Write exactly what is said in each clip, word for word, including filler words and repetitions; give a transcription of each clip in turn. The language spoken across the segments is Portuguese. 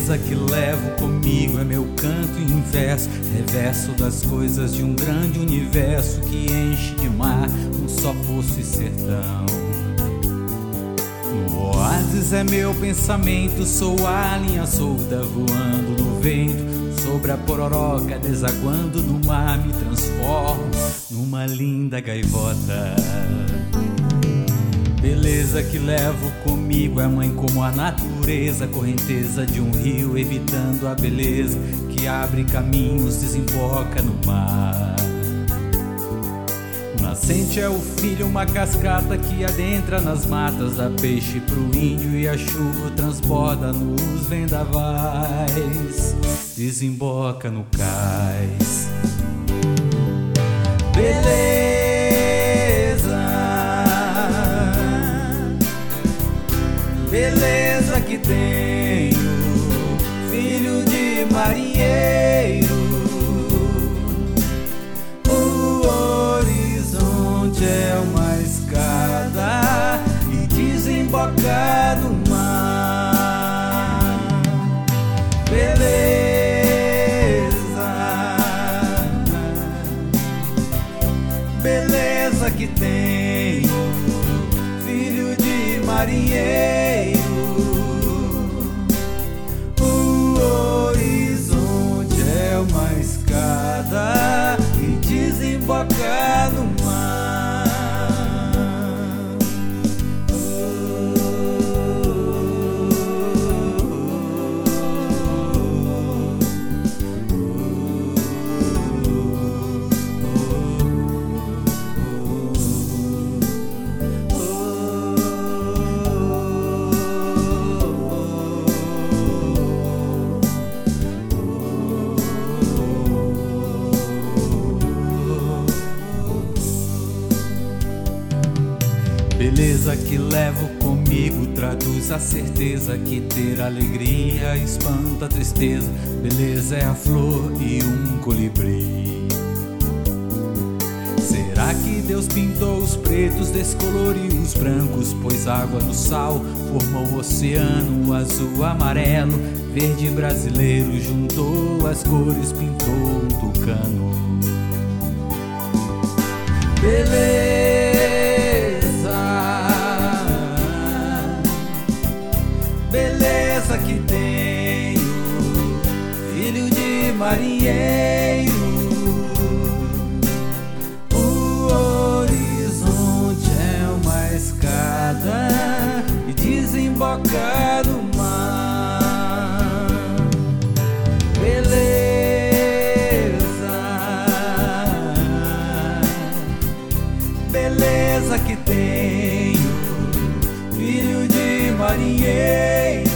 Beleza que levo comigo é meu canto inverso, reverso das coisas de um grande universo que enche de mar um só poço e sertão. No oásis é meu pensamento, sou a linha solta voando no vento, sobre a pororoca desaguando no mar, me transformo numa linda gaivota. Beleza que levo comigo é mãe como a natureza, correnteza de um rio evitando a beleza que abre caminhos, desemboca no mar. Nascente é o filho, uma cascata que adentra nas matas, dá peixe pro índio e a chuva transborda nos vendavais, desemboca no cais. Beleza, beleza que tenho, filho de marinheiro. É uma escada e desemboca no mar. Beleza, beleza que tenho, filho de marinheiro. O horizonte é uma escada e desemboca no mar. Beleza que levo comigo traduz a certeza que ter alegria espanta a tristeza. Beleza é a flor e um colibri. Será que Deus pintou os pretos, descoloriu os brancos, pôs água no sal, formou o oceano, o azul, amarelo, verde brasileiro, juntou as cores, pintou um tucano. Beleza, beleza que tenho, filho de marinheiro. O horizonte é uma escada e desemboca no mar. Beleza, beleza que tenho, filho de marinheiro.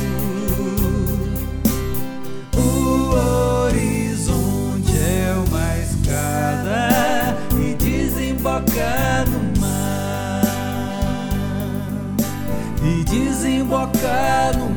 O horizonte é uma escada e desemboca no mar, e desemboca no